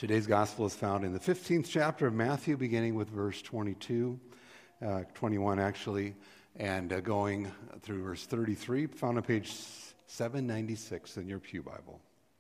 Today's gospel is found in the 15th chapter of Matthew, beginning with verse 21 actually, and going through verse 33, found on page 796 in your Pew Bible.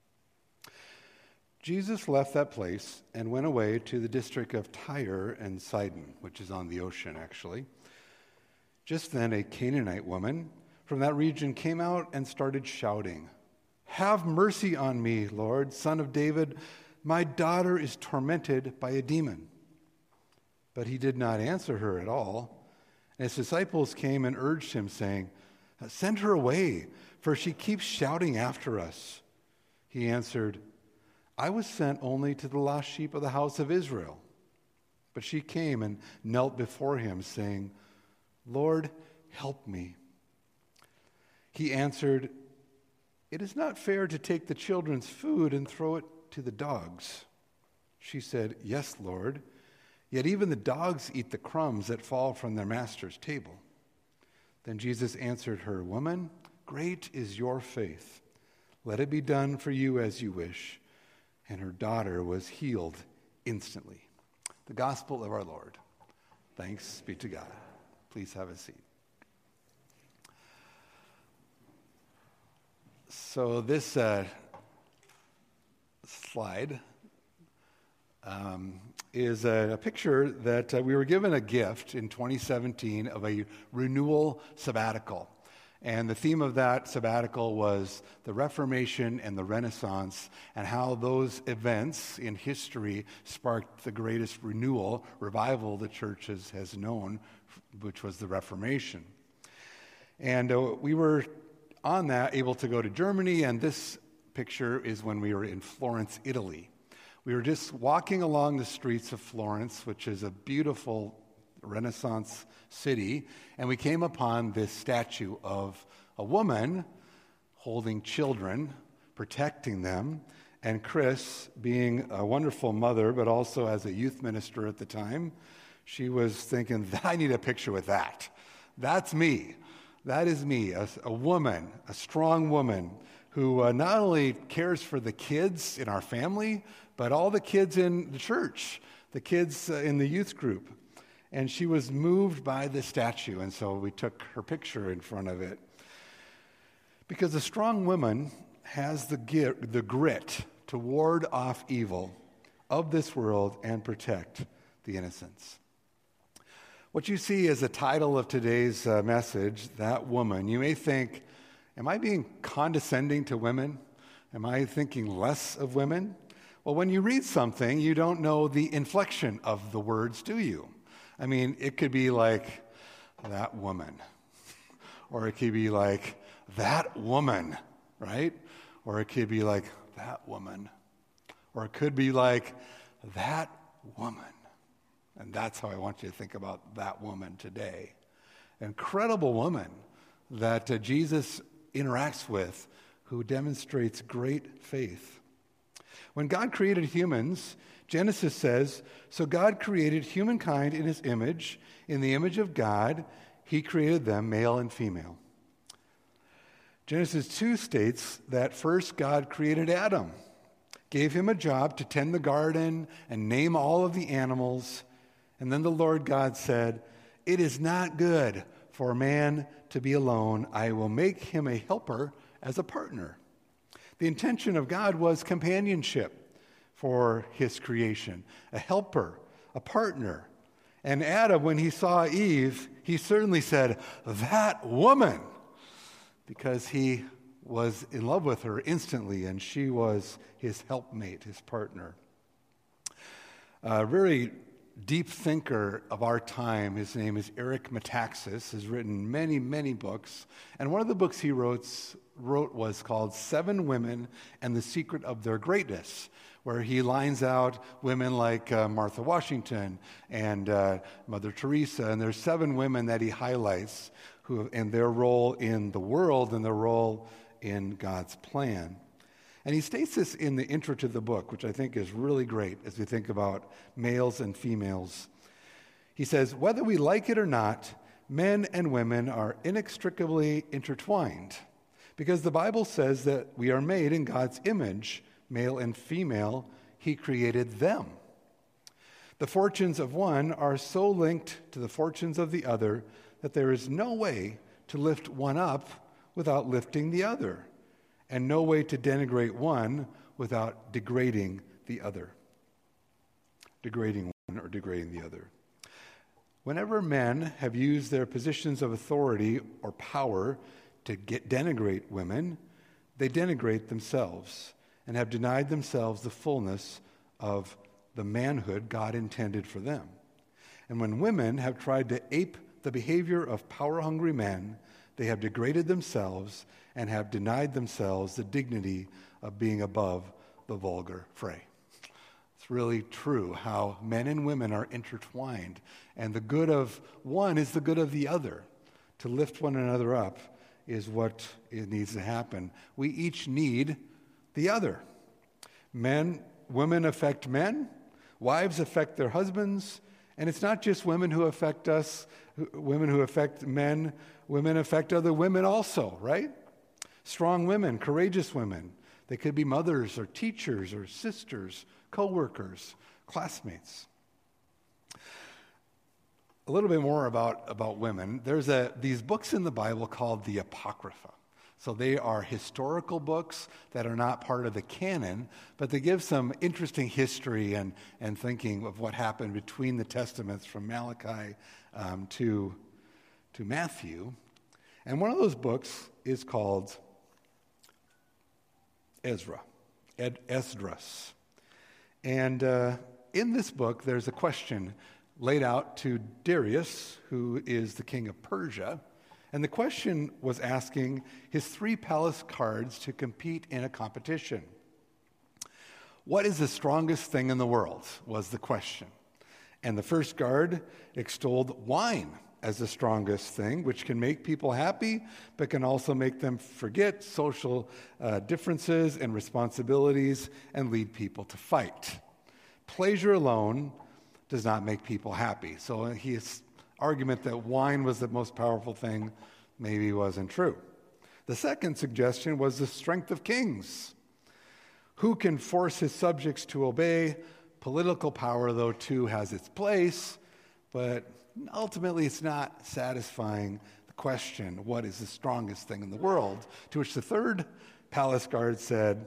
Jesus left that place and went away to the district of Tyre and Sidon, which is on the ocean, actually. Just then, a Canaanite woman from that region came out and started shouting, "Have mercy on me, Lord, Son of David. My daughter is tormented by a demon." But he did not answer her at all. And his disciples came and urged him, saying, "Send her away, for she keeps shouting after us." He answered, "I was sent only to the lost sheep of the house of Israel." But she came and knelt before him, saying, "Lord, help me." He answered, "It is not fair to take the children's food and throw it to the dogs." She said, "Yes, Lord, yet even the dogs eat the crumbs that fall from their master's table." Then Jesus answered her, "Woman, great is your faith. Let it be done for you as you wish." And her daughter was healed instantly. The gospel of our Lord. Thanks be to God. Please have a seat. So this slide is a picture that we were given a gift in 2017 of a renewal sabbatical. And the theme of that sabbatical was the Reformation and the Renaissance, and how those events in history sparked the greatest revival the church has known, which was the Reformation. And we were on that able to go to Germany, and this picture is when we were in Florence, Italy. We were just walking along the streets of Florence, which is a beautiful Renaissance city, and we came upon this statue of a woman holding children, protecting them, and Chris, being a wonderful mother, but also as a youth minister at the time, she was thinking, "I need a picture with that. That's me. That is me, a woman, a strong woman, who not only cares for the kids in our family, but all the kids in the church, the kids in the youth group." And she was moved by the statue, and so we took her picture in front of it. Because a strong woman has the grit to ward off evil of this world and protect the innocents. What you see as the title of today's message, That Woman, you may think, am I being condescending to women? Am I thinking less of women? Well, when you read something, you don't know the inflection of the words, do you? I mean, it could be like, "that woman," or it could be like, "that woman," right? Or it could be like, "that woman," or it could be like, "that woman." And that's how I want you to think about that woman today. Incredible woman that Jesus interacts with, who demonstrates great faith. When God created humans, Genesis says, "So God created humankind in his image. In the image of God, he created them, male and female." Genesis 2 states that first God created Adam, gave him a job to tend the garden and name all of the animals. And then the Lord God said, "It is not good for man to be alone. I will make him a helper as a partner." The intention of God was companionship for his creation, a helper, a partner. And Adam, when he saw Eve, he certainly said, "that woman," because he was in love with her instantly, and she was his helpmate, his partner. A very deep thinker of our time, his name is Eric Metaxas, has written many, many books, and one of the books he wrote was called "7 Women and the Secret of Their Greatness," where he lines out women like Martha Washington and Mother Teresa, and there's 7 women that he highlights and their role in the world and their role in God's plan. And he states this in the intro to the book, which I think is really great as we think about males and females. He says, "Whether we like it or not, men and women are inextricably intertwined, because the Bible says that we are made in God's image, male and female, he created them. The fortunes of one are so linked to the fortunes of the other that there is no way to lift one up without lifting the other, and no way to denigrate one without degrading the other. Degrading one or degrading the other. Whenever men have used their positions of authority or power to denigrate women, they denigrate themselves and have denied themselves the fullness of the manhood God intended for them. And when women have tried to ape the behavior of power-hungry men, they have degraded themselves and have denied themselves the dignity of being above the vulgar fray. It's really true how men and women are intertwined, and the good of one is the good of the other. To lift one another up is what it needs to happen. We each need the other. Women affect men, wives affect their husbands, and it's not just women who affect us, women who affect men, women affect other women also, right? Strong women, courageous women. They could be mothers or teachers or sisters, co-workers, classmates. A little bit more about women. There's these books in the Bible called the Apocrypha. So they are historical books that are not part of the canon, but they give some interesting history and thinking of what happened between the Testaments from Malachi to Matthew. And one of those books is called Esdras. And in this book, there's a question laid out to Darius, who is the king of Persia. And the question was asking his 3 palace guards to compete in a competition. What is the strongest thing in the world, was the question. And the first guard extolled wine as the strongest thing, which can make people happy, but can also make them forget social differences and responsibilities and lead people to fight. Pleasure alone does not make people happy. So his argument that wine was the most powerful thing maybe wasn't true. The second suggestion was the strength of kings. Who can force his subjects to obey? Political power, though, too, has its place, but ultimately it's not satisfying the question, what is the strongest thing in the world? To which the third palace guard said,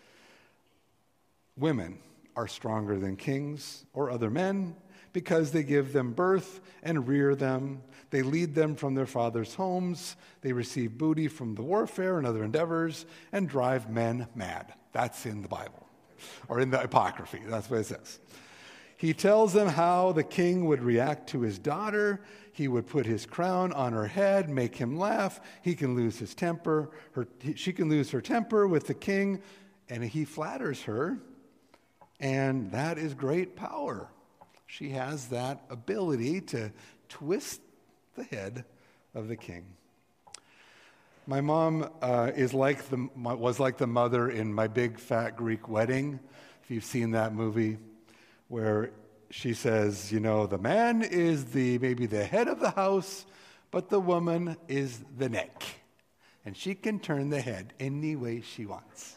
women are stronger than kings or other men because they give them birth and rear them. They lead them from their fathers' homes. They receive booty from the warfare and other endeavors and drive men mad. That's in the Bible, or in the Apocrypha. That's what it says. He tells them how the king would react to his daughter. He would put his crown on her head, make him laugh. He can lose his temper. She can lose her temper with the king, and he flatters her. And that is great power. She has that ability to twist the head of the king. My mom was like the mother in My Big Fat Greek Wedding, if you've seen that movie, where she says, the man is maybe the head of the house, but the woman is the neck. And she can turn the head any way she wants.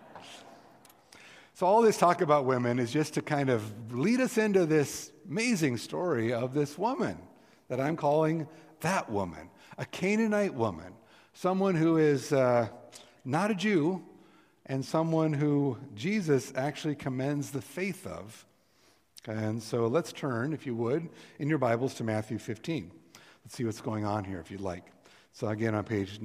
So all this talk about women is just to kind of lead us into this amazing story of this woman that I'm calling that woman, a Canaanite woman, someone who is not a Jew, and someone who Jesus actually commends the faith of. And so let's turn, if you would, in your Bibles to Matthew 15. Let's see what's going on here, if you'd like. So again, on page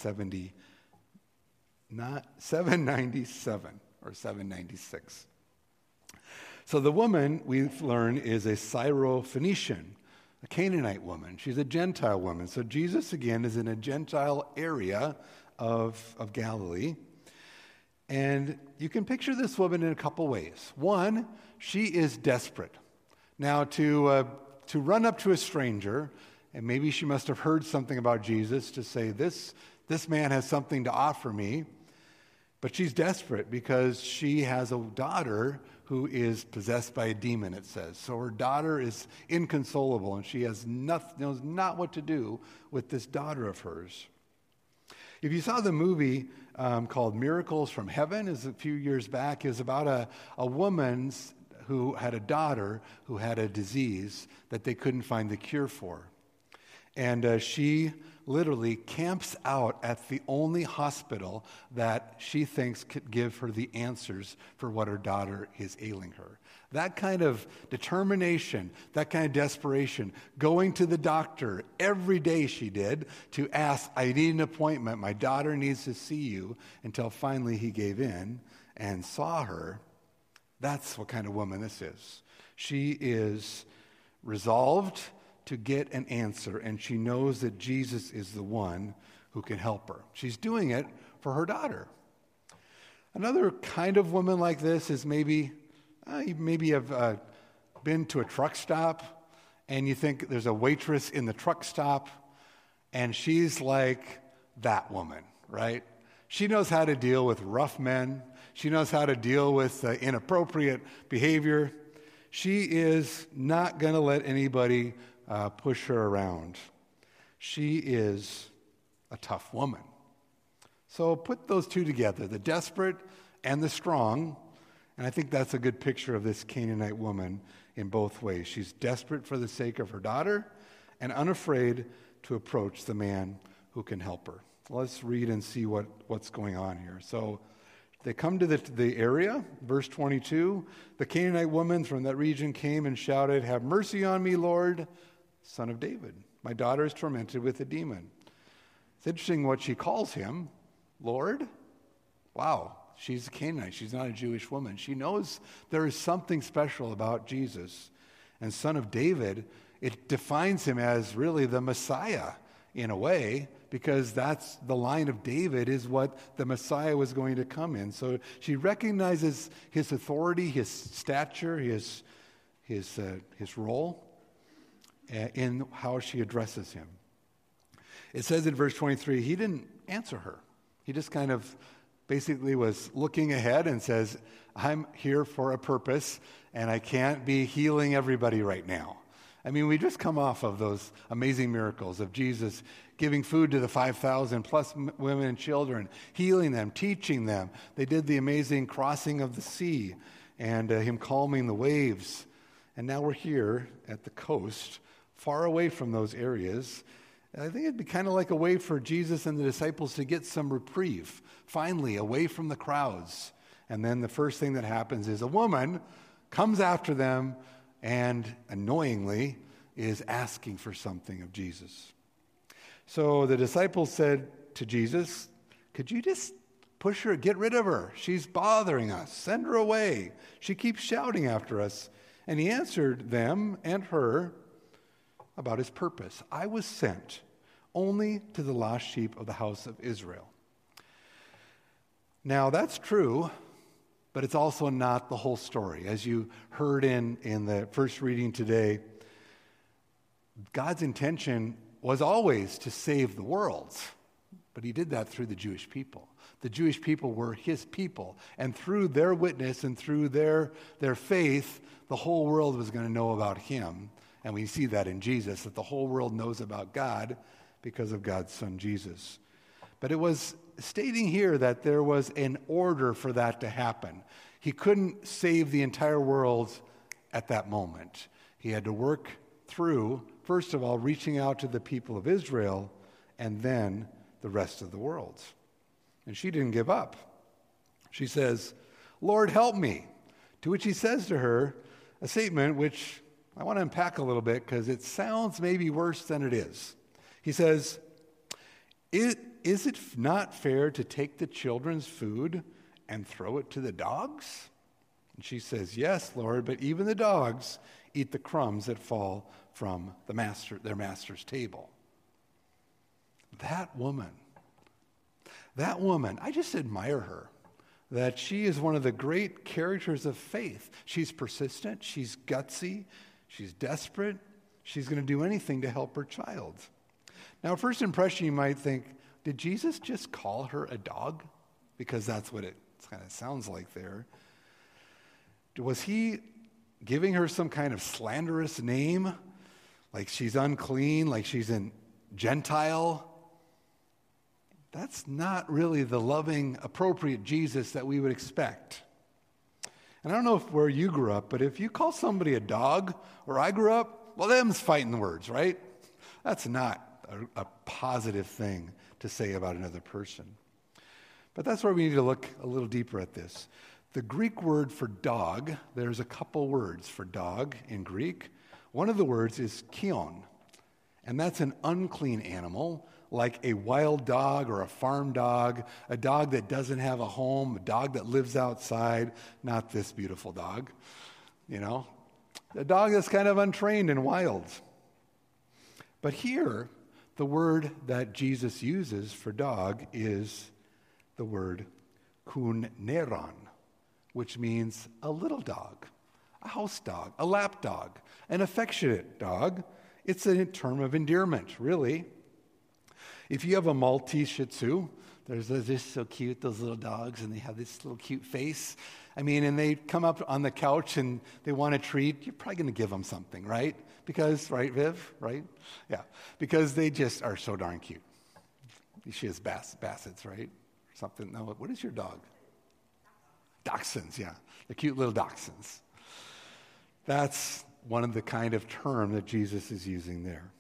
797 or 796. So the woman, we've learned, is a Syrophoenician, a Canaanite woman. She's a Gentile woman. So Jesus, again, is in a Gentile area of Galilee. And you can picture this woman in a couple ways. One, she is desperate. Now, to run up to a stranger, and maybe she must have heard something about Jesus, to say, this man has something to offer me. But she's desperate because she has a daughter who is possessed by a demon, it says. So her daughter is inconsolable, and she knows not what to do with this daughter of hers. If you saw the movie called Miracles from Heaven, is a few years back, is about a woman who had a daughter who had a disease that they couldn't find the cure for. And she literally camps out at the only hospital that she thinks could give her the answers for what her daughter is ailing her. That kind of determination, that kind of desperation, going to the doctor every day she did to ask, I need an appointment, my daughter needs to see you, until finally he gave in and saw her. That's what kind of woman this is. She is resolved to get an answer, and she knows that Jesus is the one who can help her. She's doing it for her daughter. Another kind of woman like this is maybe you've been to a truck stop, and you think there's a waitress in the truck stop, and she's like that woman, right? She knows how to deal with rough men. She knows how to deal with inappropriate behavior. She is not going to let anybody push her around. She is a tough woman. So put those two together, the desperate and the strong, and I think that's a good picture of this Canaanite woman in both ways. She's desperate for the sake of her daughter and unafraid to approach the man who can help her. Let's read and see what's going on here. So they come to the area, verse 22. The Canaanite woman from that region came and shouted, "Have mercy on me, Lord, Son of David. My daughter is tormented with a demon." It's interesting what she calls him, Lord. Wow, she's a Canaanite. She's not a Jewish woman. She knows there is something special about Jesus. And Son of David, it defines him as really the Messiah in a way, because that's the line of David is what the Messiah was going to come in. So she recognizes his authority, his stature, his role in how she addresses him. It says in verse 23, he didn't answer her. He just kind of basically was looking ahead and says, I'm here for a purpose, and I can't be healing everybody right now. I mean, we just come off of those amazing miracles of Jesus giving food to the 5,000 plus women and children, healing them, teaching them. They did the amazing crossing of the sea and him calming the waves. And now we're here at the coast, far away from those areas. And I think it'd be kind of like a way for Jesus and the disciples to get some reprieve, finally, away from the crowds. And then the first thing that happens is a woman comes after them and annoyingly is asking for something of Jesus. So the disciples said to Jesus, could you just push her, get rid of her? She's bothering us. Send her away. She keeps shouting after us. And he answered them and her about his purpose. I was sent only to the lost sheep of the house of Israel. Now that's true, but it's also not the whole story. As you heard in the first reading today, God's intention was always to save the world, but he did that through the Jewish people. The Jewish people were his people, and through their witness and through their faith, the whole world was going to know about him. And we see that in Jesus, that the whole world knows about God because of God's Son, Jesus. But it was stating here that there was an order for that to happen. He couldn't save the entire world at that moment. He had to work through, first of all, reaching out to the people of Israel, and then the rest of the world. And she didn't give up. She says, Lord, help me. To which he says to her a statement which I want to unpack a little bit because it sounds maybe worse than it is. He says, is it not fair to take the children's food and throw it to the dogs? And she says, yes, Lord, but even the dogs eat the crumbs that fall from their master's table. That woman, I just admire her, that she is one of the great characters of faith. She's persistent, she's gutsy, she's desperate, she's going to do anything to help her child. Now, first impression, you might think, did Jesus just call her a dog? Because that's what it kind of sounds like there. Was he giving her some kind of slanderous name? Like she's unclean, like she's a Gentile? that's not really the loving, appropriate Jesus that we would expect. And I don't know where you grew up, but if you call somebody a dog, where I grew up, well, them's fighting words, right? That's not a positive thing to say about another person. But that's where we need to look a little deeper at this. The Greek word for dog, there's a couple words for dog in Greek. One of the words is kion, and that's an unclean animal, like a wild dog or a farm dog, a dog that doesn't have a home, a dog that lives outside, not this beautiful dog, a dog that's kind of untrained and wild. But here, the word that Jesus uses for dog is the word kuneron, which means a little dog, a house dog, a lap dog, an affectionate dog. It's a term of endearment, really. If you have a Maltese Shih Tzu, they're just so cute, those little dogs, and they have this little cute face. And they come up on the couch and they want a treat, you're probably going to give them something, right? Because, right, Viv? Right? Yeah. Because they just are so darn cute. She has Bassets, right? Something. No, what is your dog? Dachshunds, yeah. The cute little dachshunds. That's one of the kind of term that Jesus is using there.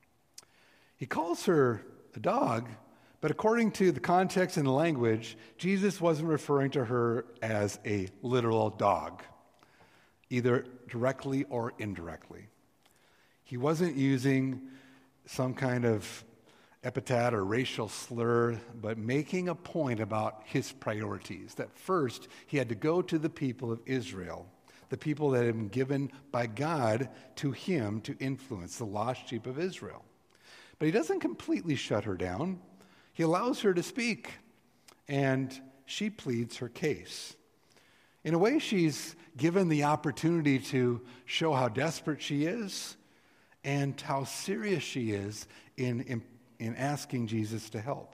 He calls her a dog, but according to the context and the language, Jesus wasn't referring to her as a literal dog, either directly or indirectly. He wasn't using some kind of epithet or racial slur, but making a point about his priorities, that first he had to go to the people of Israel, the people that had been given by God to him to influence the lost sheep of Israel. But he doesn't completely shut her down. He allows her to speak, and she pleads her case. In a way, she's given the opportunity to show how desperate she is and how serious she is in asking Jesus to help.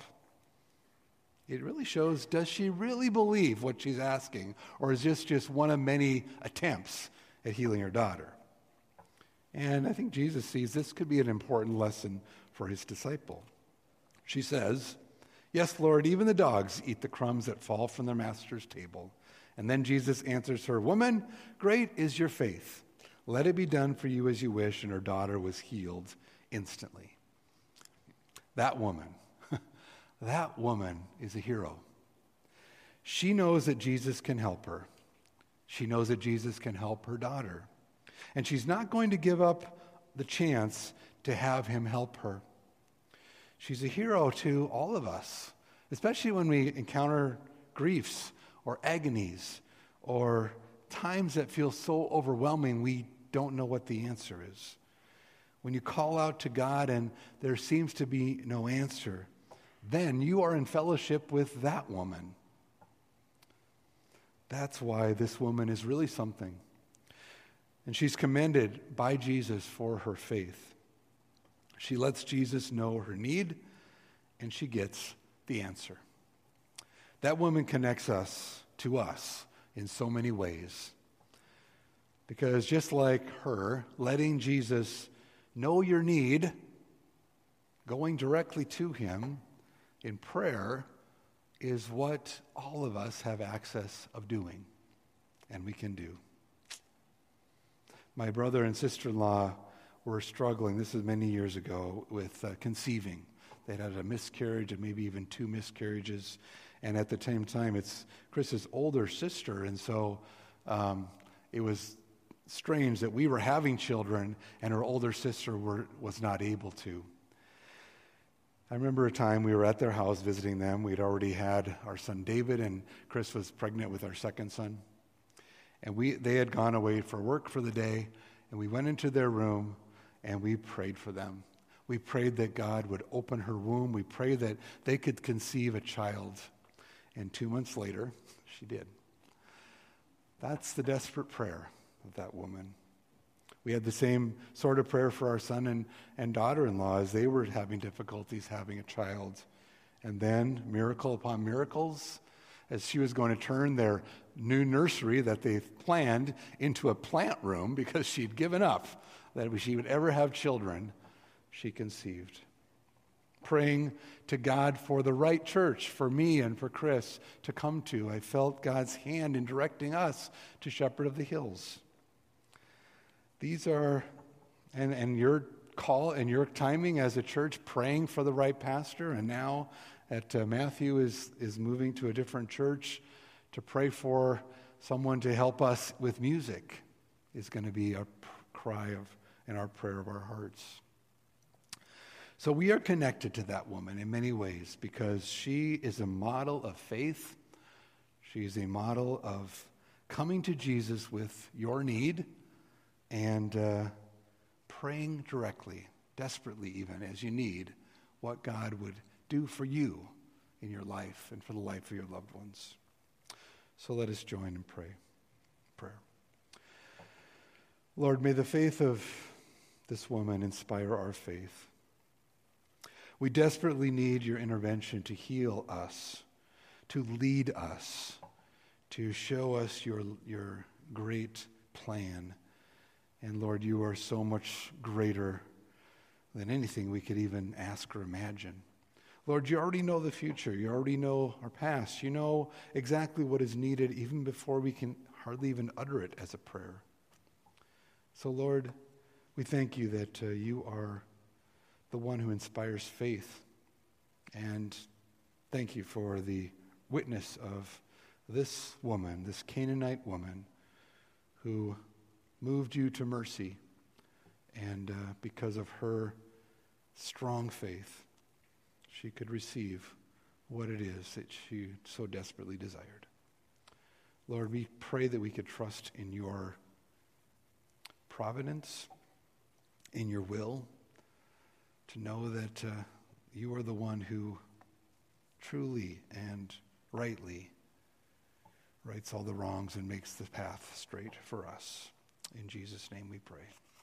It really shows, does she really believe what she's asking, or is this just one of many attempts at healing her daughter? And I think Jesus sees this could be an important lesson for his disciple. She says, "Yes, Lord, even the dogs eat the crumbs that fall from their master's table." And then Jesus answers her, "Woman, great is your faith. Let it be done for you as you wish." And her daughter was healed instantly. That woman is a hero. She knows that Jesus can help her. She knows that Jesus can help her daughter. And she's not going to give up the chance to have him help her. She's a hero to all of us, especially when we encounter griefs or agonies or times that feel so overwhelming we don't know what the answer is. When you call out to God and there seems to be no answer, then you are in fellowship with that woman. That's why this woman is really something. And she's commended by Jesus for her faith. She lets Jesus know her need, and she gets the answer. That woman connects us to us in so many ways. Because just like her, letting Jesus know your need, going directly to him in prayer, is what all of us have access of doing, and we can do. My brother and sister-in-law were struggling, this is many years ago, with conceiving. They'd had a miscarriage and maybe even 2 miscarriages. And at the same time, it's Chris's older sister. And so it was strange that we were having children and her older sister was not able to. I remember a time we were at their house visiting them. We'd already had our son David, and Chris was pregnant with our second son. And they had gone away for work for the day, and we went into their room and we prayed for them. We prayed that God would open her womb. We prayed that they could conceive a child. And 2 months later, she did. That's the desperate prayer of that woman. We had the same sort of prayer for our son and daughter-in-law as they were having difficulties having a child. And then, miracle upon miracles, as she was going to turn their new nursery that they planned into a plant room because she'd given up that she would ever have children, she conceived. praying to God for the right church for me and for Chris to come to. I felt God's hand in directing us to Shepherd of the Hills. These are, and your call and your timing as a church praying for the right pastor, and now at Matthew is moving to a different church to pray for someone to help us with music is going to be a cry of and our prayer of our hearts. So we are connected to that woman in many ways because she is a model of faith. She is a model of coming to Jesus with your need and praying directly, desperately even, as you need, what God would do for you in your life and for the life of your loved ones. So let us join in prayer. Lord, may the faith of this woman inspire our faith. We desperately need your intervention to heal us, to lead us, to show us your great plan. And Lord, you are so much greater than anything we could even ask or imagine. Lord, you already know the future. You already know our past. You know exactly what is needed even before we can hardly even utter it as a prayer. So Lord, we thank you that you are the one who inspires faith. And thank you for the witness of this woman, this Canaanite woman, who moved you to mercy. And because of her strong faith, she could receive what it is that she so desperately desired. Lord, we pray that we could trust in your providence, in your will, to know that you are the one who truly and rightly rights all the wrongs and makes the path straight for us. In Jesus' name we pray.